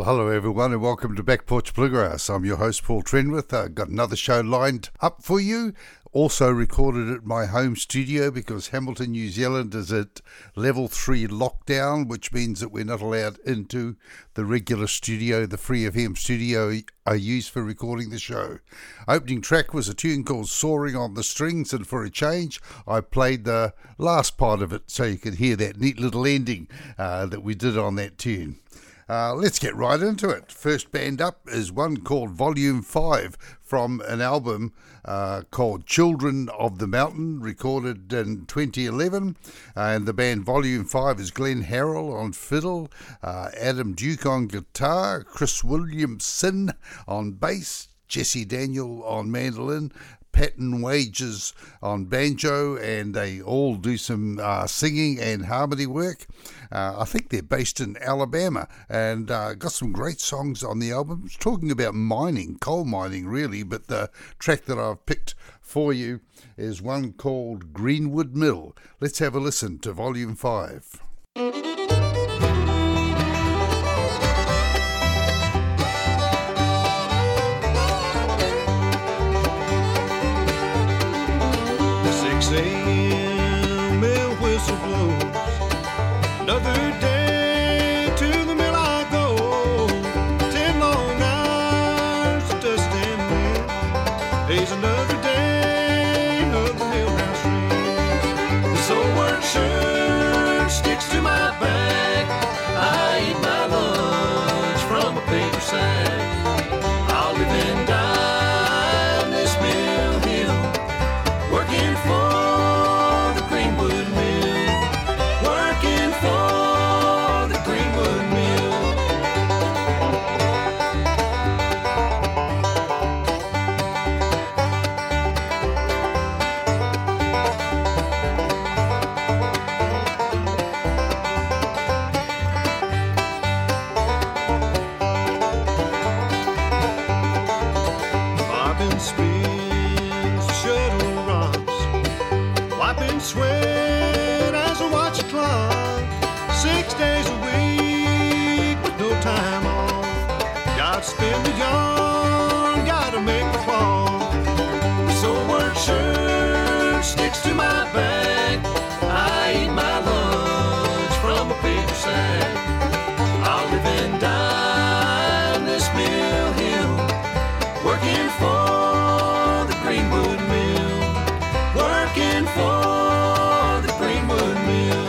Hello everyone and welcome to Back Porch Bluegrass. I'm your host Paul Trenwith. I've got another show lined up for you. Also recorded at my home studio because Hamilton, New Zealand is at level 3 lockdown, which means that we're not allowed into the regular studio, the Free FM studio I use for recording the show. Opening track was a tune called Soaring on the Strings, and for a change I played the last part of it so you could hear that neat little ending that we did on that tune. Let's get right into it. First band up is one called Volume 5 from an album called Children of the Mountain, recorded in 2011. And the band Volume 5 is Glenn Harrell on fiddle, Adam Duke on guitar, Chris Williamson on bass, Jesse Daniel on mandolin, Patton Wages on banjo, and they all do some singing and harmony work. I think they're based in Alabama and got some great songs on the album. It's talking about mining, coal mining really, but the track that I've picked for you is one called Greenwood Mill. Let's have a listen to Volume 5. 6 a.m. mill whistle blows. Another day to the mill I go. 10 long hours of dust and wind. Day's another day, another mill house ring. This old work shirt sticks to my back. I eat my lunch from a paper sack. I'll live and die on this mill hill, working for the Greenwood Mill, working for the Greenwood Mill. Bobbin spins, the shuttle rocks, wiping sweat as I watch the clock. 6 days a week with no time off. Gotta spin the yarn, gotta make the cloth. This old work shirt sticks to my back. I eat my lunch from a paper sack. I'll live and die on this mill hill, working for the Greenwood Mill, working for the Greenwood Mill.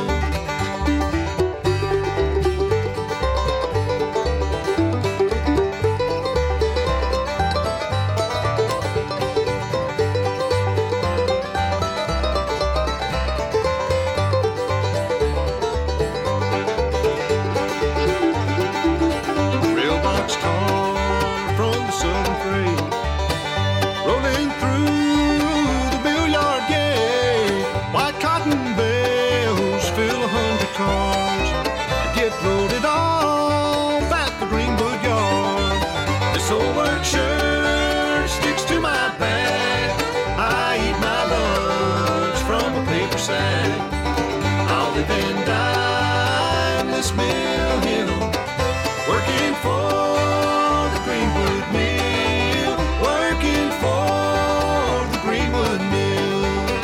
Rail box torn from the southern freight, rolling through the mill yard gate. White cotton bales fill 100 cars and get loaded off at the Greenwood yard. This old work shirt sticks to my back. I eat my lunch from a paper sack. I'll live and die on this mill hill, working for the Greenwood Mill, working for the Greenwood Mill.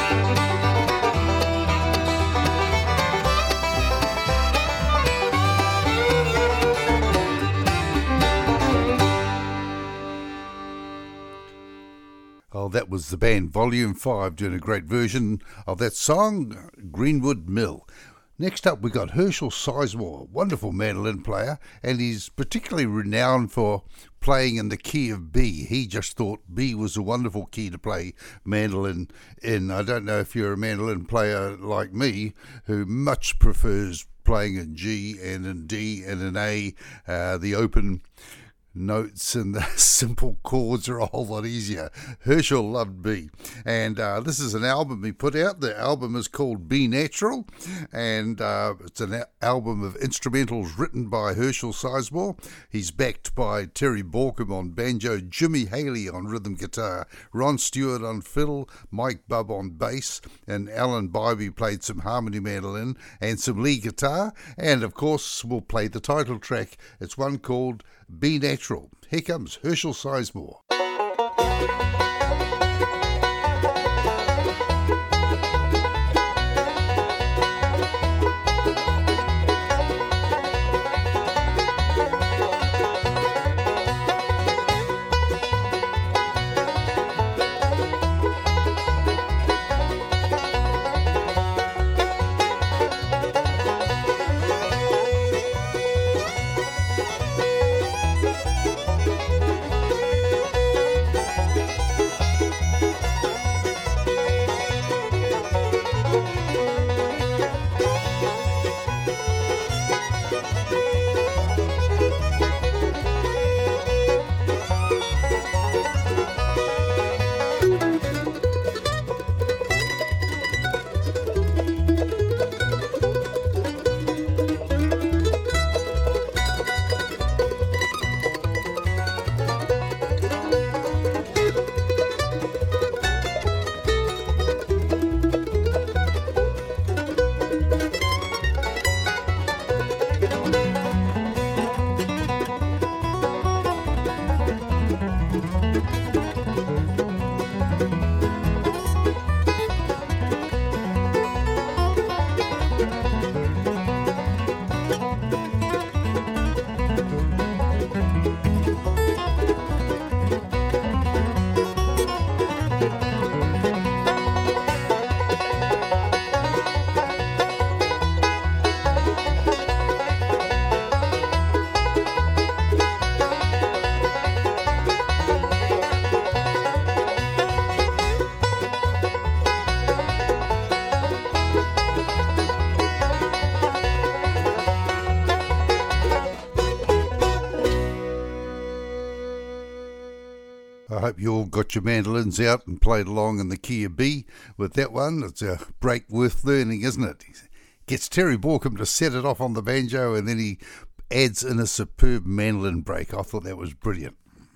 Oh, that was the band Volume 5 doing a great version of that song, Greenwood Mill. Next up we got Herschel Sizemore, wonderful mandolin player, and he's particularly renowned for playing in the key of B. He just thought B was a wonderful key to play mandolin in. I don't know if you're a mandolin player like me, who much prefers playing in G and in D and in A. The open notes and the simple chords are a whole lot easier. Herschel loved B, and this is an album he put out. The album is called Be Natural, and it's an album of instrumentals written by Herschel Sizemore. He's backed by Terry Borkum on banjo, Jimmy Haley on rhythm guitar, Ron Stewart on fiddle, Mike Bubb on bass, and Alan Bybee played some harmony mandolin and some lead guitar, and of course we'll play the title track. It's one called Be Natural. Here comes Herschel Sizemore. I hope you all got your mandolins out and played along in the key of B with that one. It's a break worth learning, isn't it? He gets Terry Borkham to set it off on the banjo, and then he adds in a superb mandolin break. I thought that was brilliant.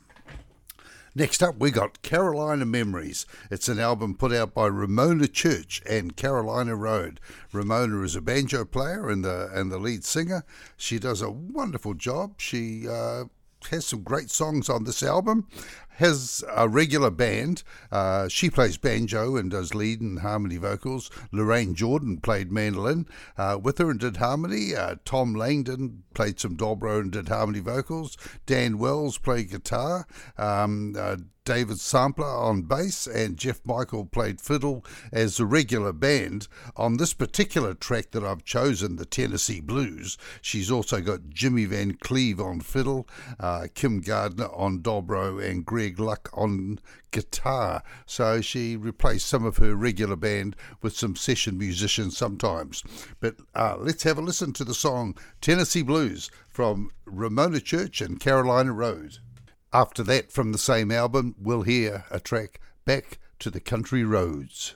Next up, we got Carolina Memories. It's an album put out by Ramona Church and Carolina Road. Ramona is a banjo player and the lead singer. She does a wonderful job. She has some great songs on this album. Has a regular band. She plays banjo and does lead and harmony vocals. Lorraine Jordan played mandolin with her and did harmony. Tom Langdon played some dobro and did harmony vocals. Dan Wells played guitar. David Sampler on bass, and Jeff Michael played fiddle as a regular band. On this particular track that I've chosen, the Tennessee Blues, she's also got Jimmy Van Cleve on fiddle, Kim Gardner on dobro, and Greg Luck on guitar. So she replaced some of her regular band with some session musicians sometimes. But let's have a listen to the song Tennessee Blues from Ramona Church and Carolina Road. After that, from the same album, we'll hear a track, Back to the Country Roads.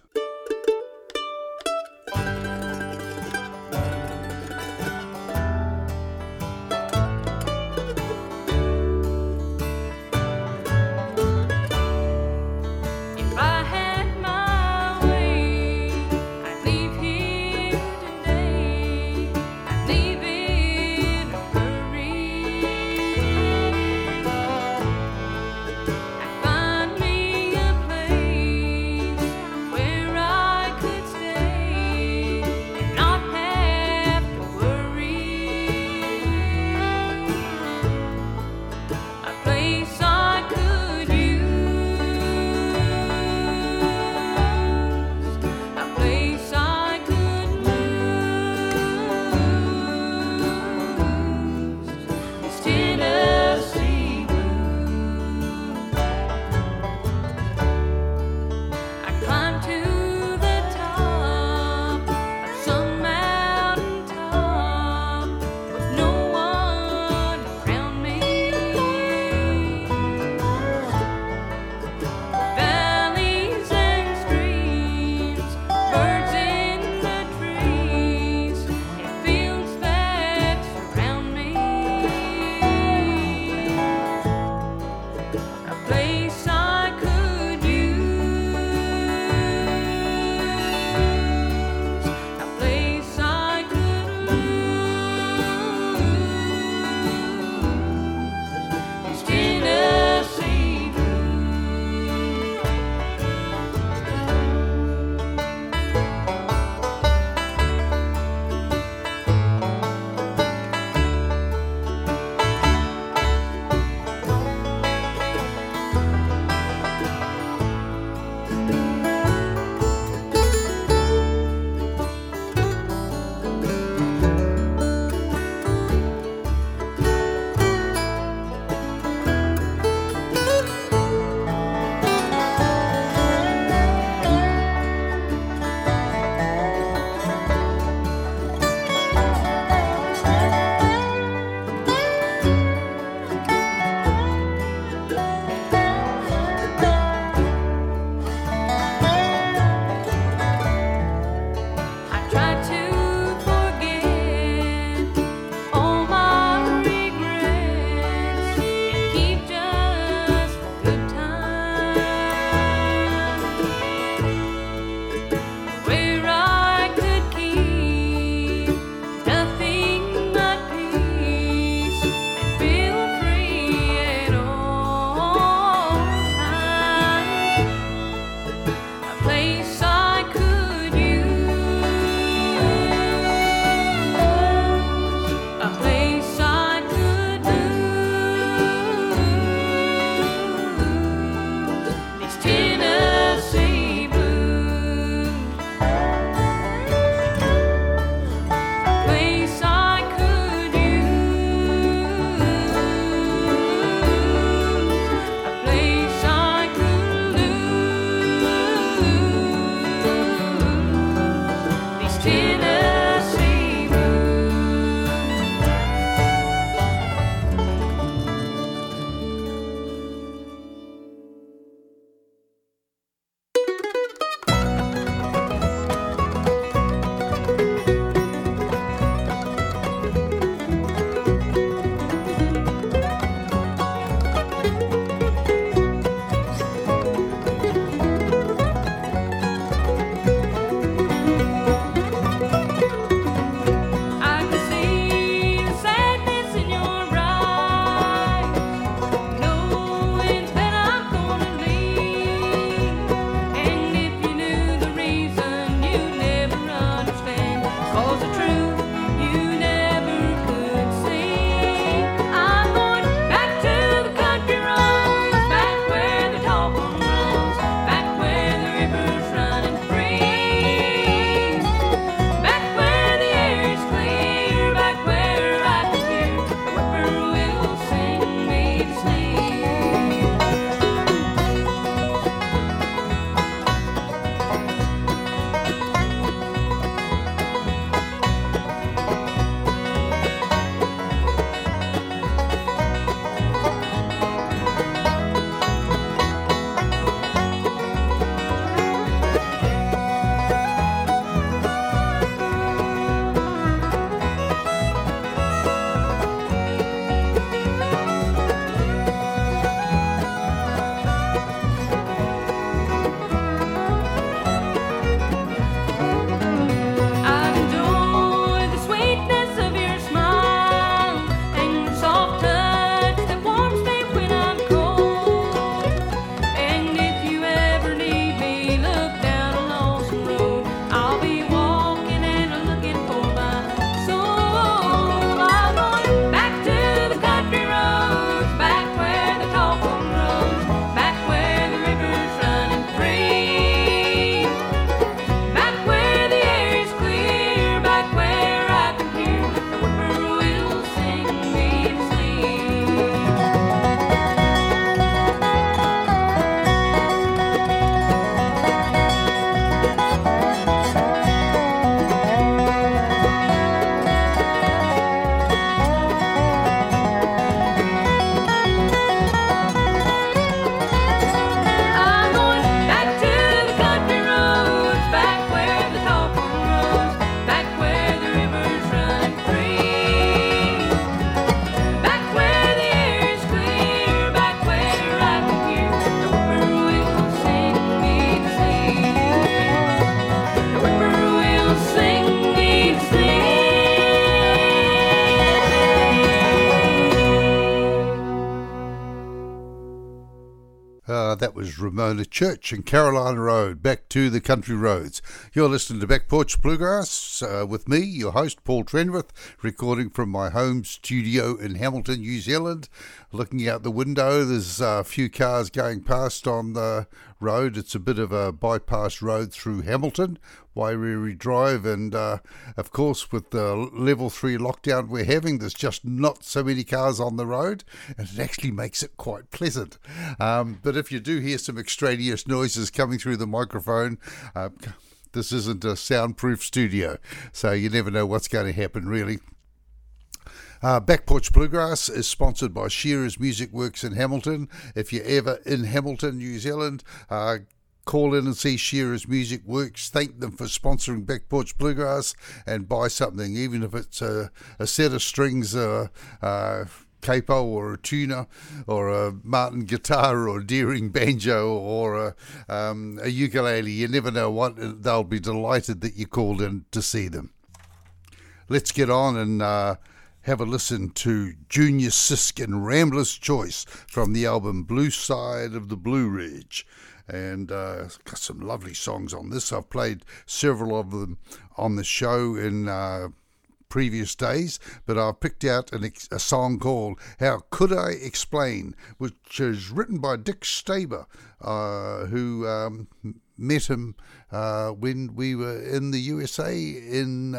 That was Ramona Church and Carolina Road, back to the country roads. You're listening to Back Porch Bluegrass with me, your host, Paul Trenwith, recording from my home studio in Hamilton, New Zealand. Looking out the window, there's a few cars going past on the road. It's a bit of a bypass road through Hamilton, Wairiri Drive, and of course with the level 3 lockdown we're having, there's just not so many cars on the road, and it actually makes it quite pleasant. But if you do hear some extraneous noises coming through the microphone, this isn't a soundproof studio, so you never know what's going to happen really. Back Porch Bluegrass is sponsored by Shearer's Music Works in Hamilton. If you're ever in Hamilton, New Zealand, call in and see Shearer's Music Works. Thank them for sponsoring Back Porch Bluegrass and buy something, even if it's a set of strings, capo or a tuner or a Martin guitar or a Deering banjo or a ukulele. You never know what. They'll be delighted that you called in to see them. Let's get on and have a listen to Junior Sisk and Rambler's Choice from the album Blue Side of the Blue Ridge. And got some lovely songs on this. I've played several of them on the show in previous days, but I've picked out a song called How Could I Explain, which is written by Dick Staber, who met him when we were in the USA in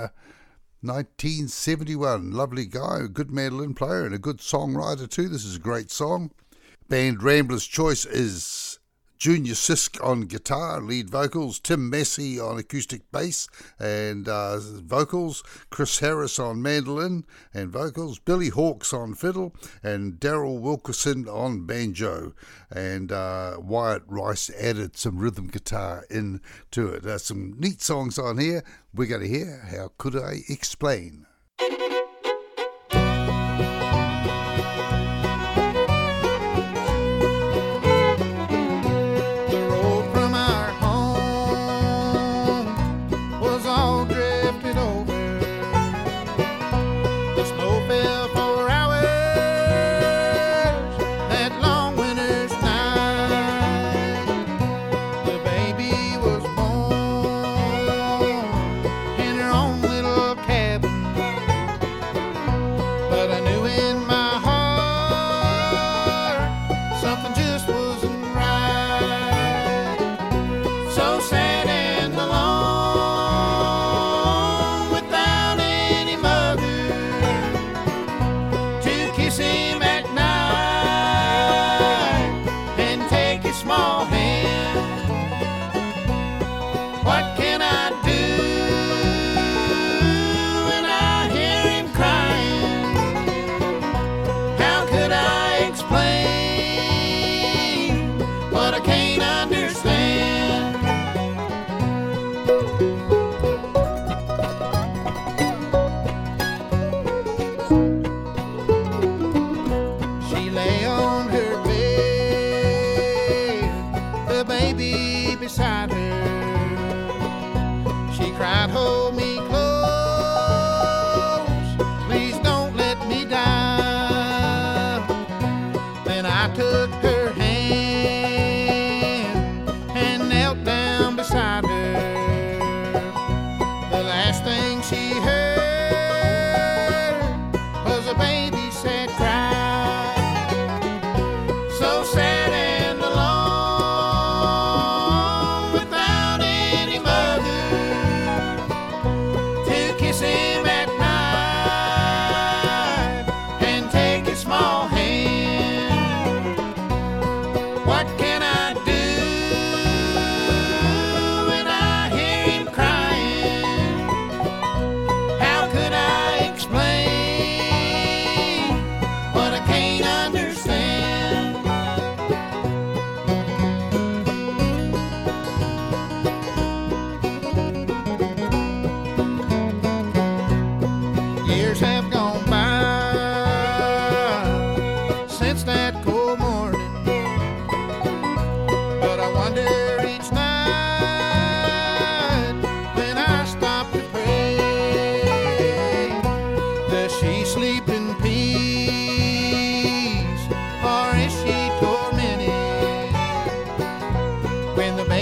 1971. Lovely guy, a good mandolin player and a good songwriter too. This is a great song. Band Rambler's Choice is Junior Sisk on guitar, lead vocals, Tim Massey on acoustic bass and vocals, Chris Harris on mandolin and vocals, Billy Hawkes on fiddle, and Daryl Wilkerson on banjo. And Wyatt Rice added some rhythm guitar into it. There's some neat songs on here. We're going to hear How Could I Explain? Explain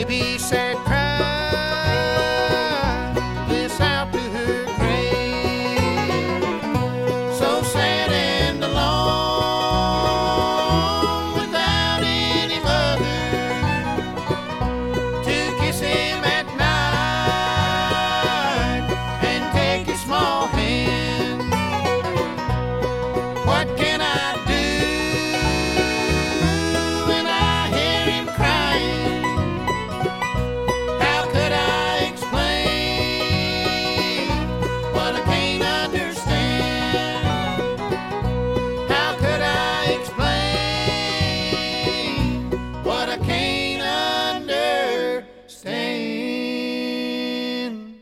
baby said cry this out to her grave. So sad and alone without any mother to kiss him at night and take his small hand. What can I do when I hear him crying? How could I explain what I can't understand? How could I explain what I can't understand?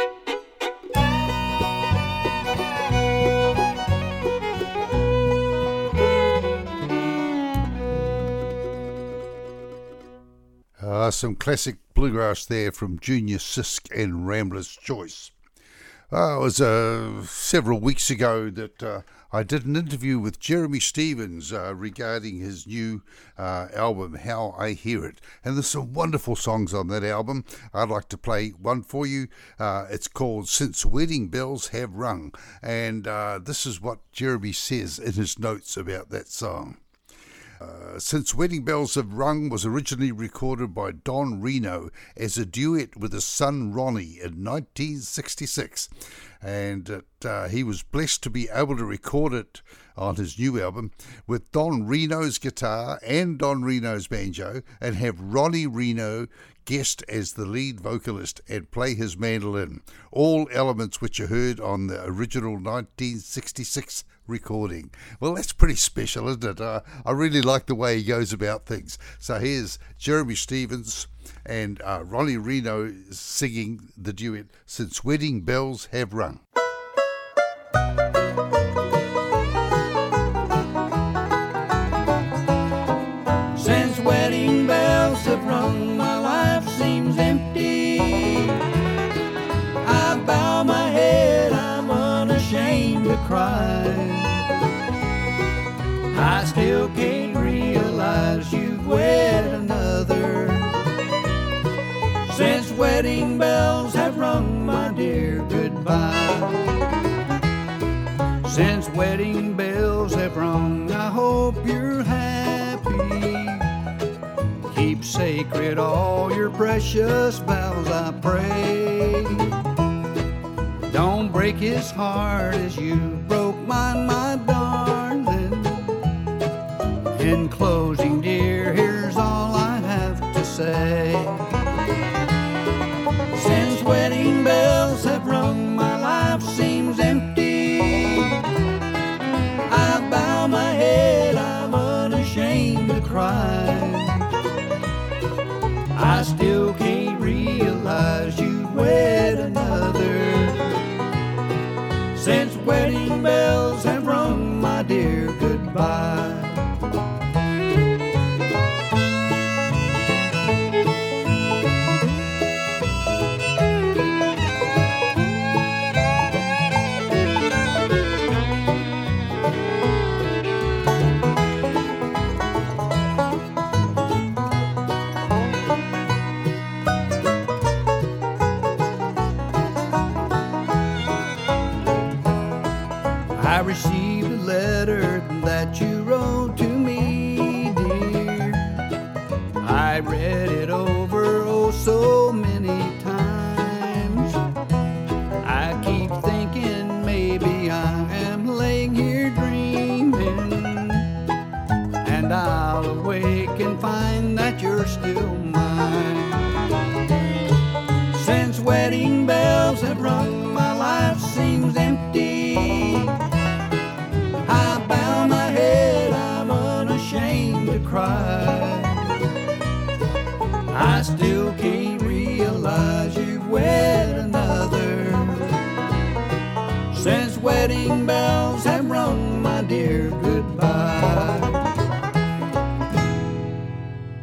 Some classic bluegrass there from Junior Sisk and Rambler's Choice. It was several weeks ago that I did an interview with Jeremy Stevens regarding his new album, How I Hear It. And there's some wonderful songs on that album. I'd like to play one for you. It's called Since Wedding Bells Have Rung. And this is what Jeremy says in his notes about that song. Since Wedding Bells Have Rung was originally recorded by Don Reno as a duet with his son Ronnie in 1966, and he was blessed to be able to record it on his new album with Don Reno's guitar and Don Reno's banjo, and have Ronnie Reno guest as the lead vocalist and play his mandolin, all elements which are heard on the original 1966 recording. Well, that's pretty special, isn't it? I really like the way he goes about things. So here's Jeremy Stevens and Ronnie Reno singing the duet, Since Wedding Bells Have Rung. Since wedding bells have rung, my life seems empty. I bow my head, I'm unashamed to cry. I still can't realize you've wed another. Since wedding bells have rung, my dear, goodbye. Since wedding bells have rung, I hope you're happy. Keep sacred all your precious vows, I pray. Don't break his heart as you broke mine, my darling. In closing, dear, here's all I have to say. Since wedding bells have rung, my life seems empty. I bow my head, I'm unashamed to cry. I still can't realize you wed another. Since wedding bells have rung, my dear, goodbye. I received a letter that you wrote to me, dear. I read it over oh so many times. I keep thinking maybe I am laying here dreaming, and I'll awake and find that you're still mine. Since wedding bells have rung, my life seems empty. I bow my head, I'm unashamed to cry. I still can't realize you've wed another. Since wedding bells have rung, my dear, goodbye.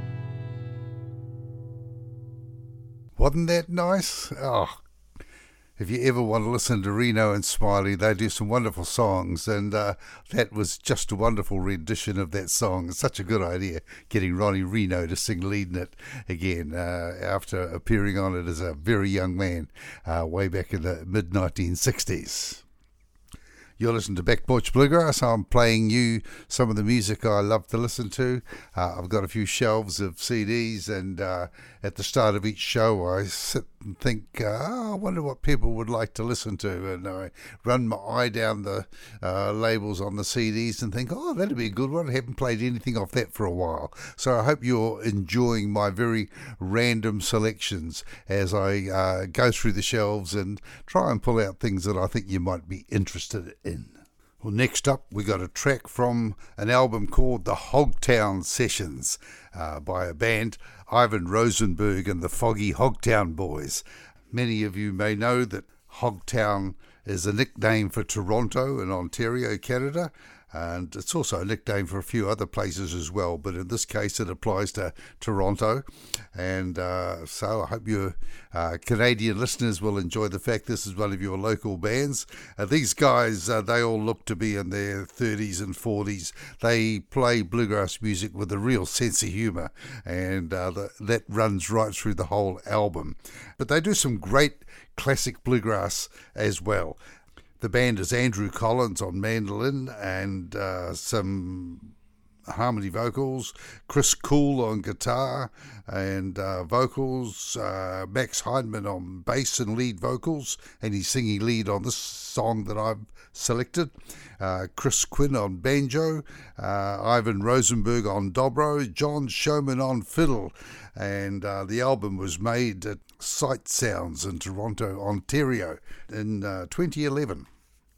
Wasn't that nice? Oh, If you ever want to listen to Reno and Smiley, they do some wonderful songs, and that was just a wonderful rendition of that song. It's such a good idea, getting Ronnie Reno to sing lead in it again after appearing on it as a very young man way back in the mid-1960s. You're listening to Back Porch Bluegrass. I'm playing you some of the music I love to listen to. I've got a few shelves of CDs, and at the start of each show I sit and think, I wonder what people would like to listen to, and I run my eye down the labels on the CDs and think, oh, that'd be a good one. I haven't played anything off that for a while. So I hope you're enjoying my very random selections as I go through the shelves and try and pull out things that I think you might be interested in. Well, next up, we got a track from an album called The Hogtown Sessions by a band, Ivan Rosenberg and the Foggy Hogtown Boys. Many of you may know that Hogtown is a nickname for Toronto in Ontario, Canada, and it's also a nickname for a few other places as well, but in this case it applies to Toronto. And so I hope your Canadian listeners will enjoy the fact this is one of your local bands. These guys, they all look to be in their 30s and 40s. They play bluegrass music with a real sense of humour, and that runs right through the whole album. But they do some great classic bluegrass as well. The band is Andrew Collins on mandolin and some harmony vocals, Chris Cool on guitar and vocals, Max Heineman on bass and lead vocals, and he's singing lead on this song that I've selected, Chris Quinn on banjo, Ivan Rosenberg on dobro, John Showman on fiddle, and the album was made at Sight Sounds in Toronto, Ontario in 2011.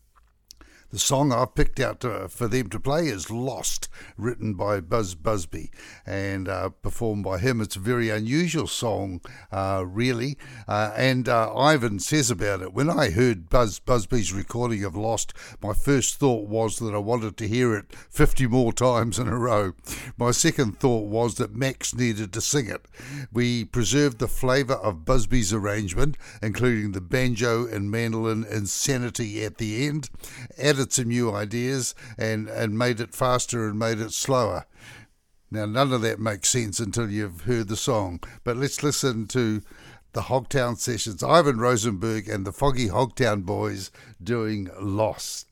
The song I've picked out for them to play is Lost, written by Buzz Busby and performed by him. It's a very unusual song, really. And Ivan says about it, when I heard Buzz Busby's recording of Lost, my first thought was that I wanted to hear it 50 more times in a row. My second thought was that Max needed to sing it. We preserved the flavour of Busby's arrangement, including the banjo and mandolin insanity at the end, added some new ideas and made it faster and made it slower. Now, none of that makes sense until you've heard the song, but let's listen to the Hogtown Sessions, Ivan Rosenberg and the Foggy Hogtown Boys doing Lost.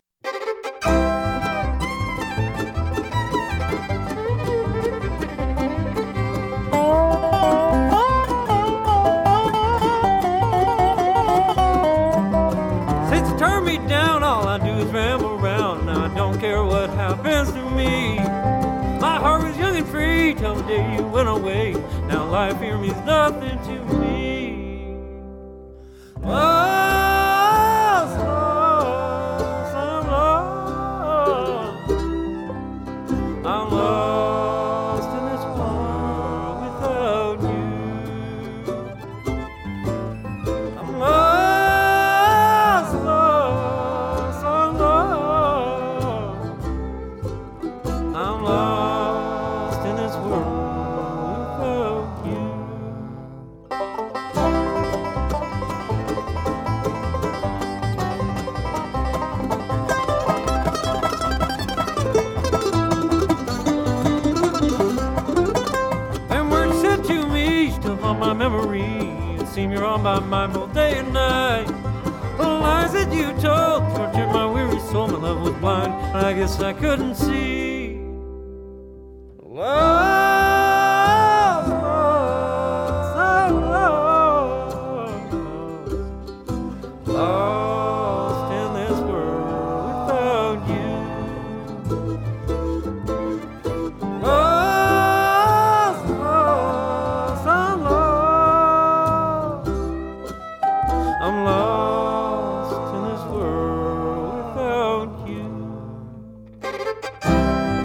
Since you turned me down, all I do is ramble around. Now I don't care what happens to me. My heart was young and free till the day you went away. Now life here means nothing to me. Lost, lost, I'm lost. I'm lost in this world without you. I'm lost, lost, I'm lost. I'm lost in this world without you. And words said to me still haunt my memory. It seemed you're on my mind both day and night. The lies that you told tortured my weary soul. My love was blind, I guess I couldn't see. Lost, lost, I'm lost, lost in this world without you. Lost, lost, I'm lost. I'm lost in this world without you.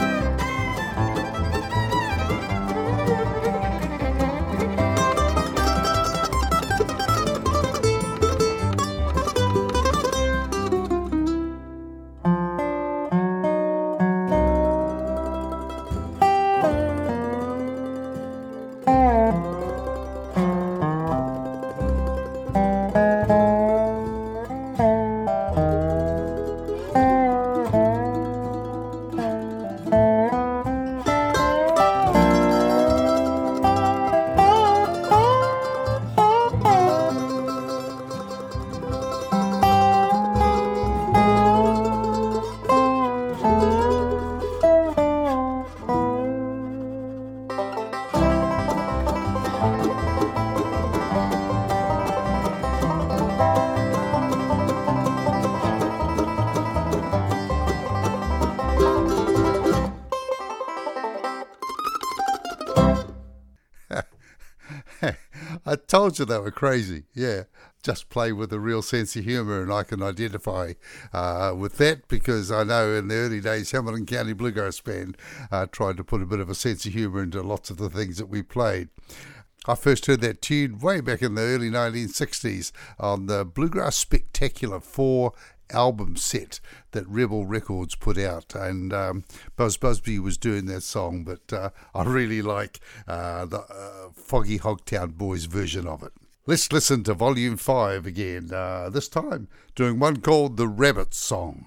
I told you they were crazy. Yeah, just play with a real sense of humour, and I can identify with that because I know in the early days Hamilton County Bluegrass Band tried to put a bit of a sense of humour into lots of the things that we played. I first heard that tune way back in the early 1960s on the Bluegrass Spectacular 4 album set that Rebel Records put out, and Buzz Busby was doing that song, but I really like the Foggy Hogtown Boys version of it. Let's listen to Volume 5 again, this time doing one called The Rabbit Song.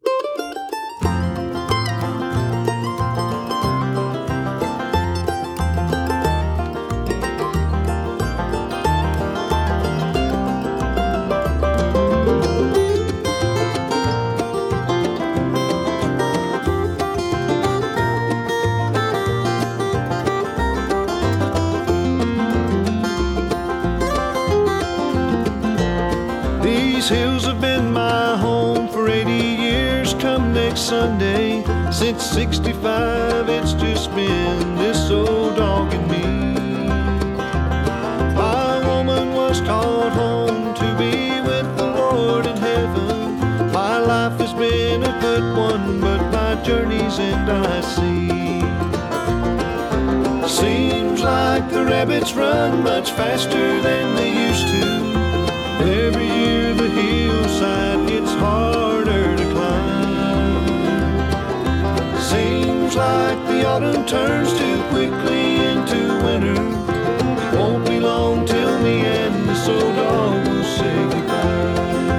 Hills have been my home for 80 years come next Sunday. Since 65 it's just been this old dog and me. My woman was called home to be with the Lord in heaven. My life has been a good one, but my journey's end I see. Seems like the rabbits run much faster than they used to. Every year the hillside gets harder to climb. Seems like the autumn turns too quickly into winter. Won't be long till me and this old dog will say goodbye.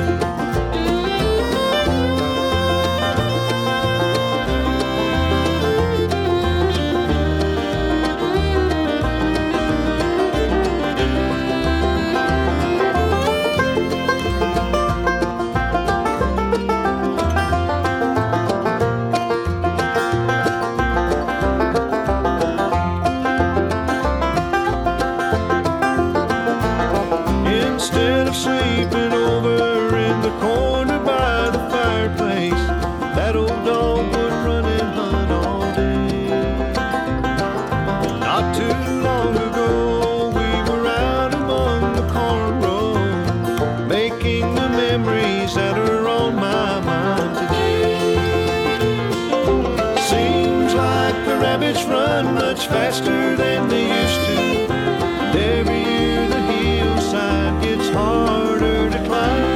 Sleeping over in the corner by the fireplace, that old dog would run and hunt all day. Not too long ago we were out among the corn rows, making the memories that are on my mind today. Seems like the rabbits run much faster than they used to. And every year the hillside gets harder to climb.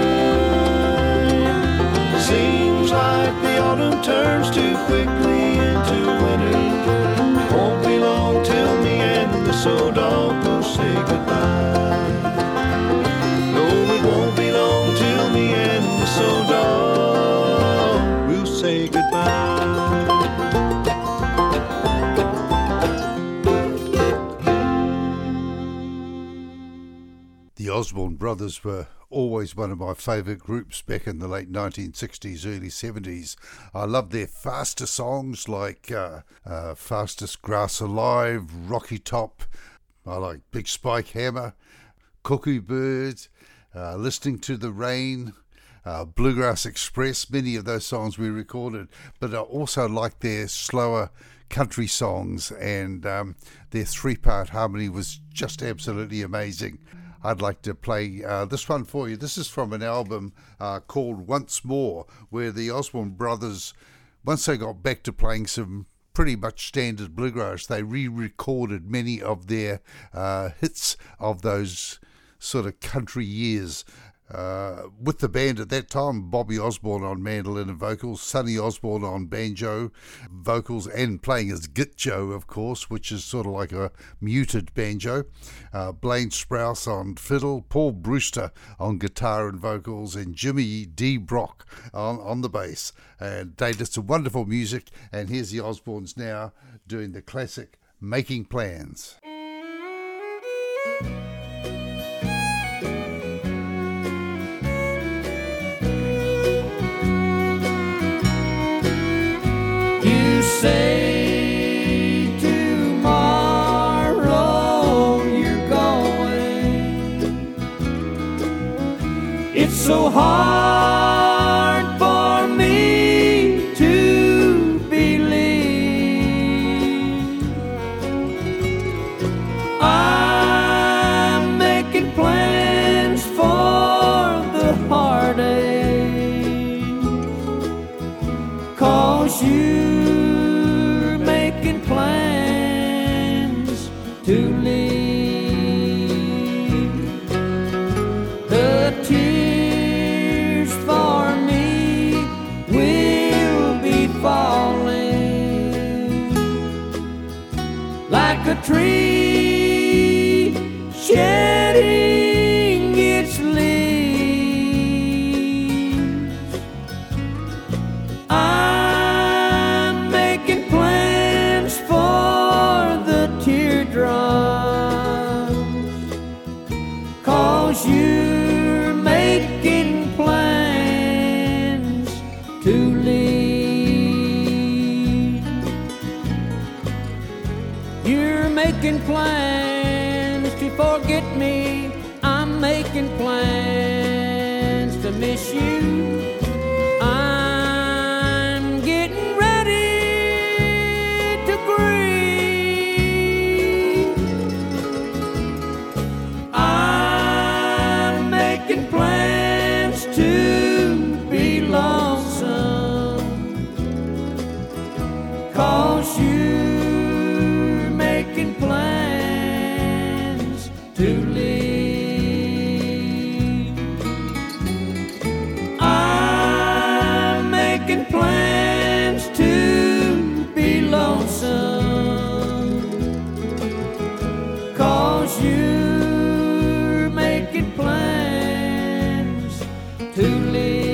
Seems like the autumn turns too quickly into winter. Won't be long till me and this old dog will say goodbye. No, it won't be long till me and this old dog will say goodbye. The Osborne Brothers were always one of my favourite groups back in the late 1960s, early 70s. I loved their faster songs like Fastest Grass Alive, Rocky Top. I like Big Spike Hammer, Cuckoo Bird, Listening to the Rain, Bluegrass Express. Many of those songs we recorded, but I also like their slower country songs, and their three-part harmony was just absolutely amazing. I'd like to play this one for you. This is from an album called Once More, where the Osborne Brothers, once they got back to playing some pretty much standard bluegrass, they re-recorded many of their hits of those sort of country years. With the band at that time, Bobby Osborne on mandolin and vocals, Sonny Osborne on banjo, vocals, and playing his gitjo, of course, which is sort of like a muted banjo, Blaine Sprouse on fiddle, Paul Brewster on guitar and vocals, and Jimmy D. Brock on the bass. And they did some wonderful music, and here's the Osbornes now doing the classic Making Plans. Say tomorrow you're going. It's so hard for me to believe I'm to leave. The tears for me will be falling like a tree shedding its leaves. I'm making plans for the teardrops, 'cause you're making plans to leave. You're making plans to forget me. I'm making plans to miss you. I'm getting ready to grieve. I'm making plans to be lonesome, 'cause you're making plans to leave. I'm making plans to be lonesome, 'cause you're making plans to leave.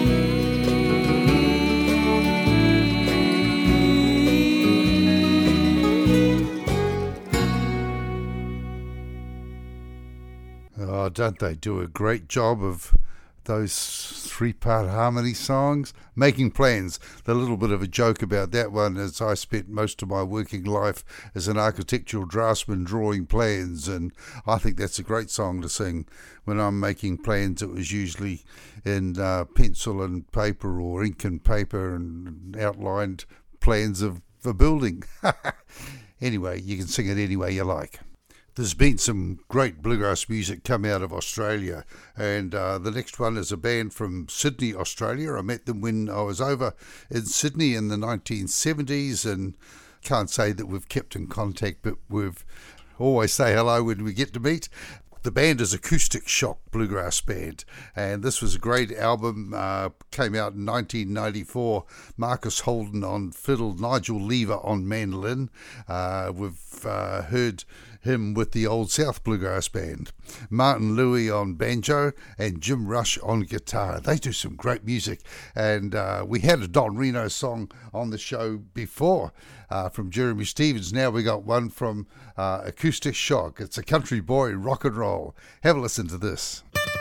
Oh, don't they do a great job of those three-part harmony songs? Making Plans. The little bit of a joke about that one is I spent most of my working life as an architectural draftsman drawing plans, and I think that's a great song to sing. When I'm making plans, it was usually in pencil and paper or ink and paper and outlined plans of a building. Anyway, you can sing it any way you like. There's been some great bluegrass music come out of Australia, and the next one is a band from Sydney, Australia. I met them when I was over in Sydney in the 1970s, and can't say that we've kept in contact, but we've always say hello when we get to meet. The band is Acoustic Shock Bluegrass Band, and this was a great album, came out in 1994. Marcus Holden on fiddle, Nigel Lever on mandolin. We've heard him with the Old South Bluegrass Band, Martin Louis on banjo, and Jim Rush on guitar. They do some great music, and we had a Don Reno song on the show before from Jeremy Stevens. Now we got one from Acoustic Shock. It's a country boy rock and roll. Have a listen to this.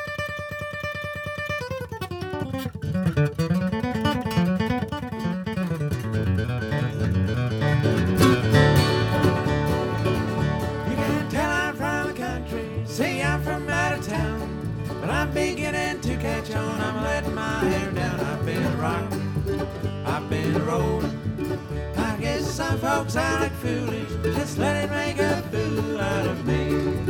I'm beginning to catch on, I'm letting my hair down. I've been rocking, I've been rolling. I guess some folks I look foolish, just let it make a fool out of me.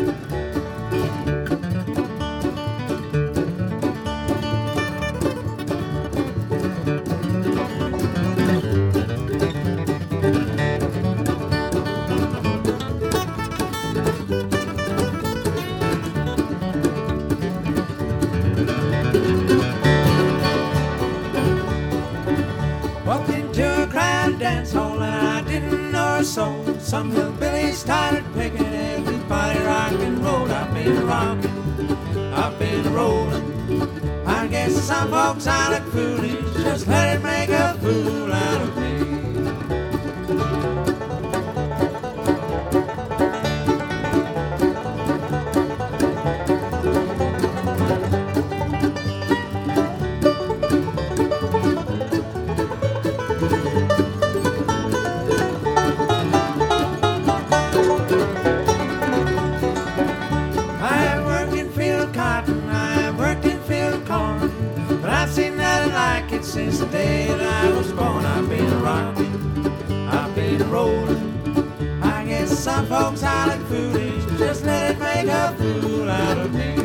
Dance hall and I didn't know a soul. Some hillbillies started picking, everybody rock and roll. I've been rocking, I've been rolling. I guess some folks I look foolish, just let it make a fool out of me. Since the day that I was born, I've been rocking, I've been rolling. I guess some folks I look foolish, just let it make a fool out of me.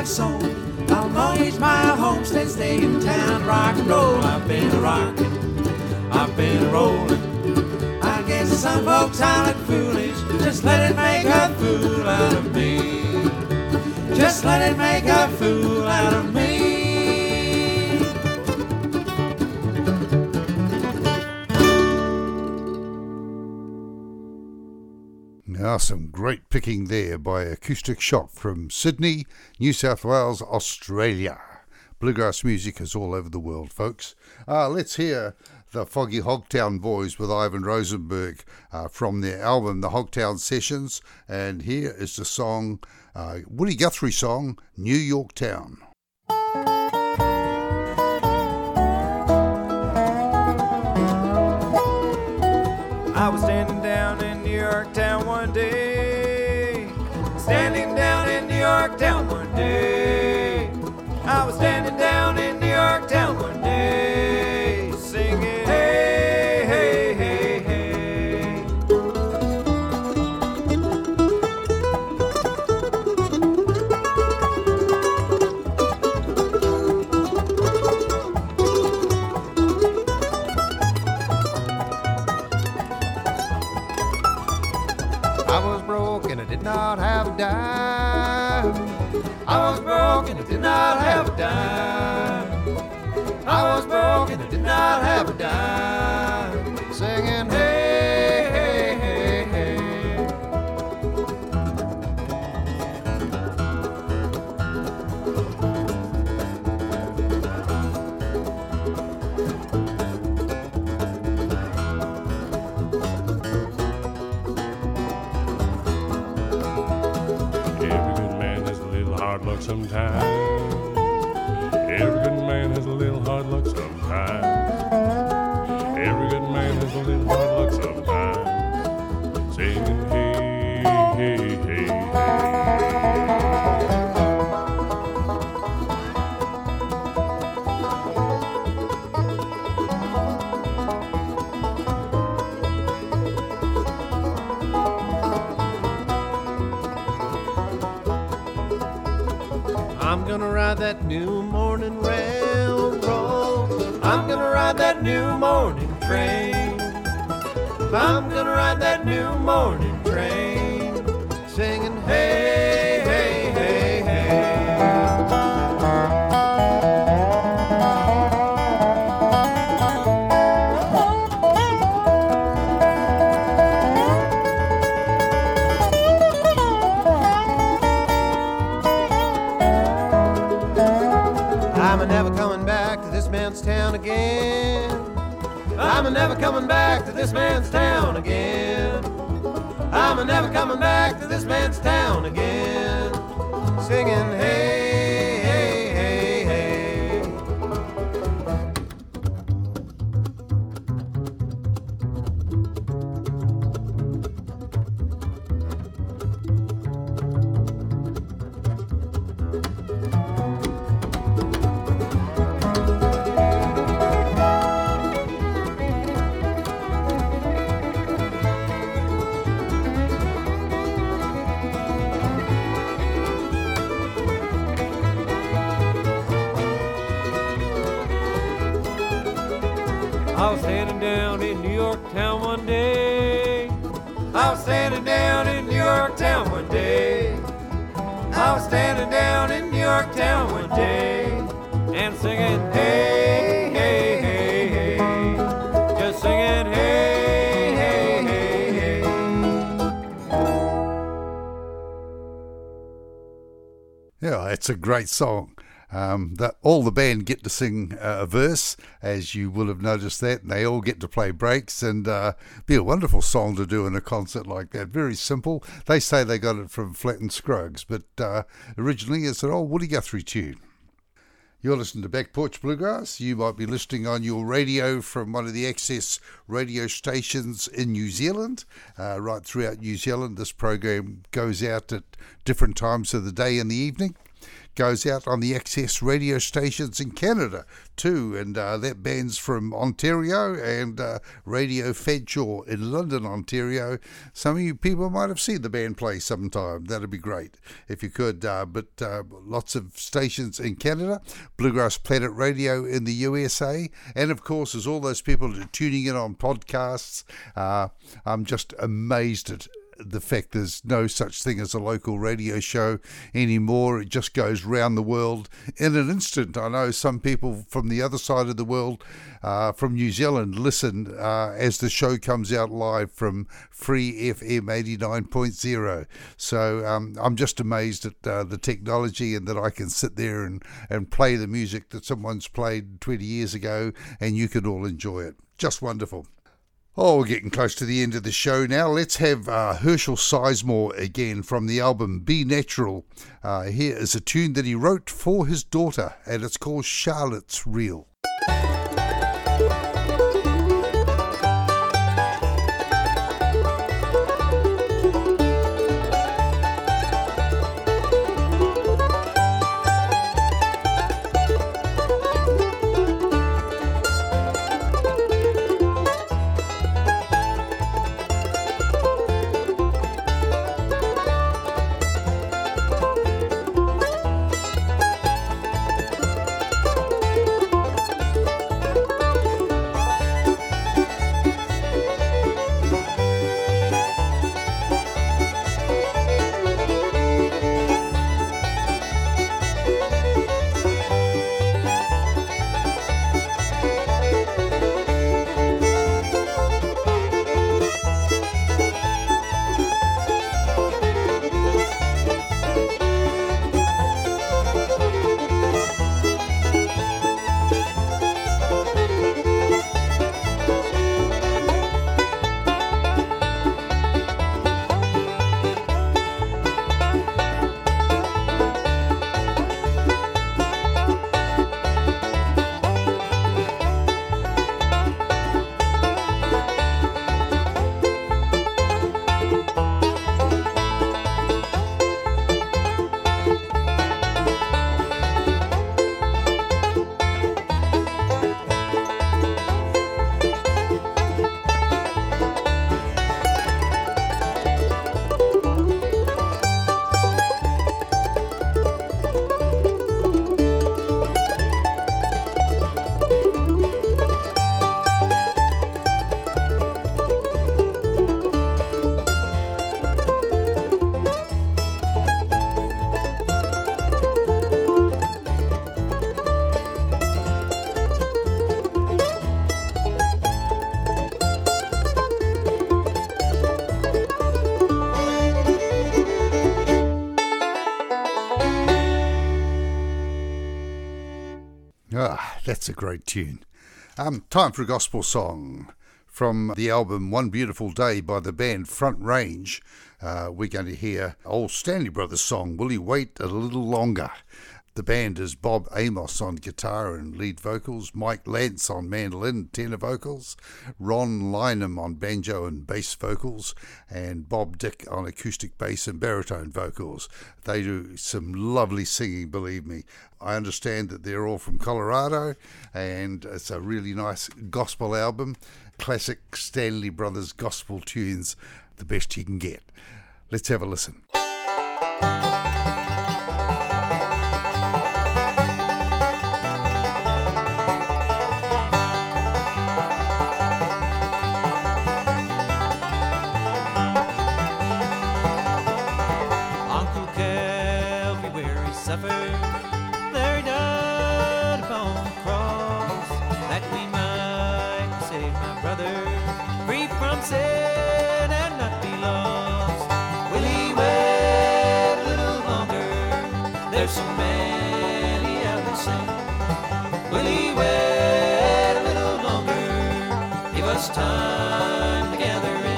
that soul. I'll mortgage my homestead, stay in town, rock and roll. I've been a rockin', I've been a rollin'. I guess some folks I look foolish, just let it make a fool out of me. Just let it make a fool out of me. Now, some great picking there by Acoustic Shock from Sydney, New South Wales, Australia. Bluegrass music is all over the world, folks. Let's hear the Foggy Hogtown Boys with Ivan Rosenberg from their album, The Hogtown Sessions. And here is the song, Woody Guthrie song, New York Town. I was standing down in New York Town one day. Standing down in New York Town one day. I was standing down in New York Town one day, singing, hey, hey, hey, hey. I was broke and I did not have a dime. I was broke and I did not have a dime. I was broke and I did not have a dime. Singing, hey, hey, hey, hey. Hard luck sometimes. Every good man has a little hard luck sometimes. Every good man has a little hard luck sometimes. Singing, hey, hey, hey, hey. I'm gonna ride that new morning railroad. I'm gonna ride that new morning train. I'm gonna ride that new morning train, singing, hey, hey, hey, hey. I'm never coming back to this man's town again. I'm never coming back to this man's town again. I'm never coming back to this man's town again. Singing, hey, hey, hey, hey. I was standing down in New York Town one day. I was standing down in New York Town one day. I was standing down in New York Town one day and singing, hey, hey, hey, hey. Just singing, hey, hey, hey, hey. Yeah, it's a great song. All the band get to sing a verse, as you will have noticed that, and they all get to play breaks, and be a wonderful song to do in a concert like that. Very simple. They say they got it from Flatt and Scruggs, but originally it's an old Woody Guthrie tune. You're listening to Back Porch Bluegrass. You might be listening on your radio from one of the access radio stations in New Zealand. Right throughout New Zealand, this program goes out at different times of the day and the evening. goes out on the Access radio stations in Canada too, and that band's from Ontario, and Radio Fanshawe in London, Ontario. Some of you people might have seen the band play sometime. That'd be great if you could, but lots of stations in Canada, Bluegrass Planet Radio in the USA, and of course there's all those people that are tuning in on podcasts. I'm just amazed at the fact there's no such thing as a local radio show anymore. It just goes round the world in an instant. I know some people from the other side of the world, from New Zealand, listen as the show comes out live from Free FM 89.0. So I'm just amazed at the technology, and that I can sit there and play the music that someone's played 20 years ago and you can all enjoy it. Just wonderful. Oh, we're getting close to the end of the show now. Let's have Herschel Sizemore again from the album Be Natural. Here is a tune that he wrote for his daughter, and it's called Charlotte's Reel. That's a great tune. Time for a gospel song from the album One Beautiful Day by the band Front Range. We're going to hear old Stanley Brothers song, Will You Wait a Little Longer? The band is Bob Amos on guitar and lead vocals, Mike Lance on mandolin, tenor vocals, Ron Lynham on banjo and bass vocals, and Bob Dick on acoustic bass and baritone vocals. They do some lovely singing, believe me. I understand that they're all from Colorado, and it's a really nice gospel album. Classic Stanley Brothers gospel tunes, the best you can get. Let's have a listen. There he died upon the cross, that we might save my brother, free from sin and not be lost. Will he wait a little longer? There's so many out in sin. Will he wait a little longer? Give us time to gather in.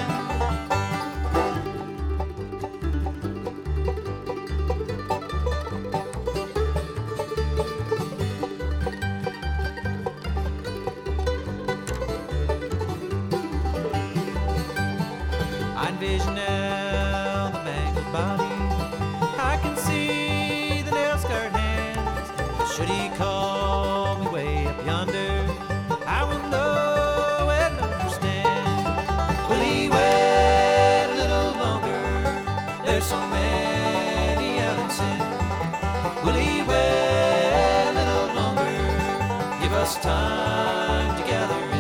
Envision now the mangled body. I can see the nail scar should he call me way up yonder, I will know and understand. Will he wait a little longer? There's so many out in sin. Will he wait a little longer? Give us time to gather in.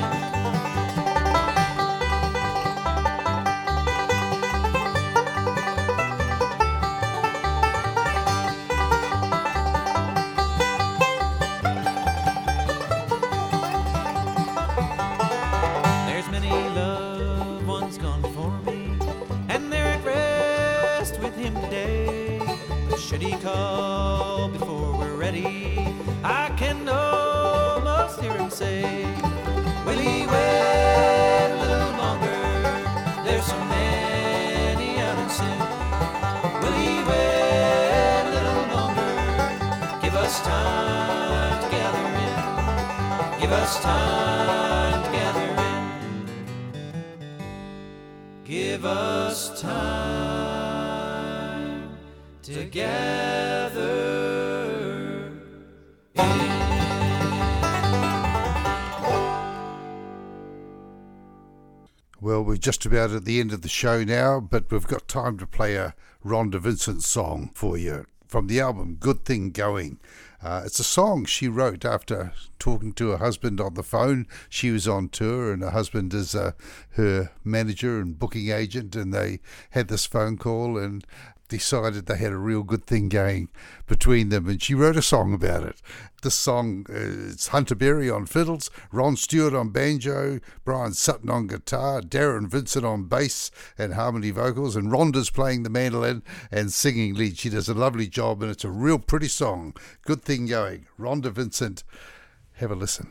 Should he call before we're ready, I can almost hear him say, will he wait a little longer? There's so many out in sin. Will he wait a little longer? Give us time to gather in. Give us time to gather in. Give us time together in. Well, we're just about at the end of the show now, but we've got time to play a Rhonda Vincent song for you from the album Good Thing Going. It's a song she wrote after talking to her husband on the phone. She was on tour and her husband is her manager and booking agent, and they had this phone call and decided they had a real good thing going between them, and she wrote a song about it. This song is Hunter Berry on fiddles, Ron Stewart on banjo, Brian Sutton on guitar, Darren Vincent on bass and harmony vocals, and Rhonda's playing the mandolin and singing lead. She does a lovely job, and it's a real pretty song. Good Thing Going. Rhonda Vincent. Have a listen.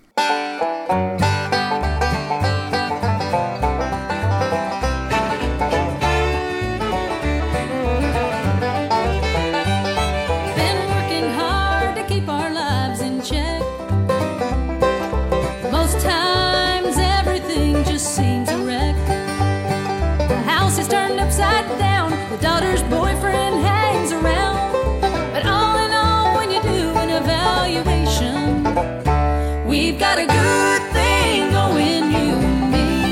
The daughter's boyfriend hangs around, but all in all, when you do an evaluation, we've got a good thing going, you and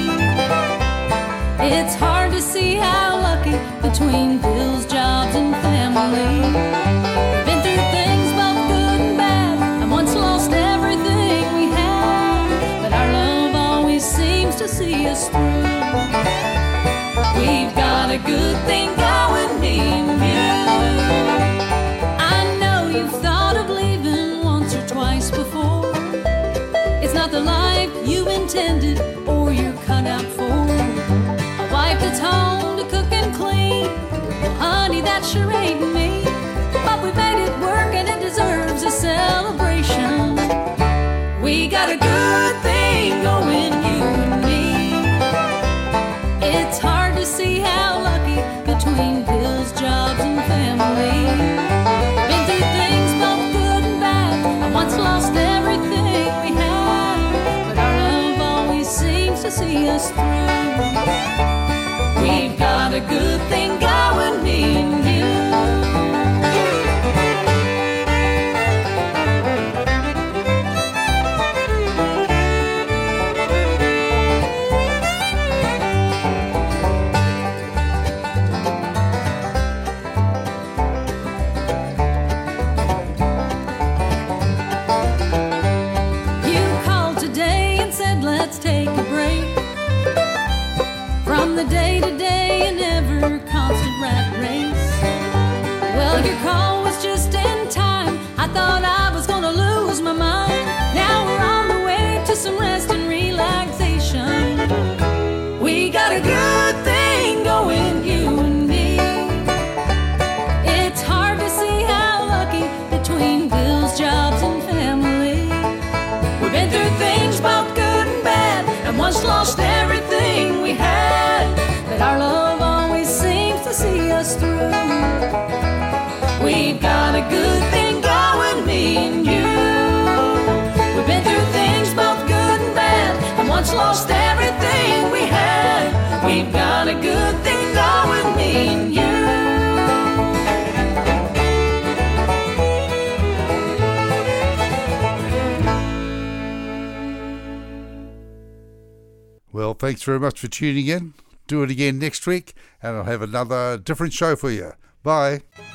me. It's hard to see how lucky between bills, jobs, and family. We've been through things both good and bad, and once lost everything we had, but our love always seems to see us through. We've got a good thing going, me and you. I know you've thought of leaving once or twice before. It's not the life you intended or you're cut out for. A wife that's home to cook and clean, well, honey, that sure ain't me. But we made it work and it deserves a celebration. We got a good thing going, you and me. It's hard to see how lucky between bills, jobs, and family. Been through things both good and bad, and once lost everything we had, but our love always seems to see us through. We've got a good thing going, me and you. Day-to-day and ever constant rat race. Well, your call was just in time. I thought I was gonna lose my mind. Now we're on the way to some rest and relaxation. We got a good thing going, you and me. It's hard to see how lucky between bills, jobs, and family. We've been through things both good and bad, and once lost everything we had, but our love always seems to see us through. We've got a good thing going, me and you. We've been through things both good and bad, and once lost everything we had. We've got a good thing going, me and you. thanks very much for tuning in. Do it again next week, and I'll have another different show for you. Bye.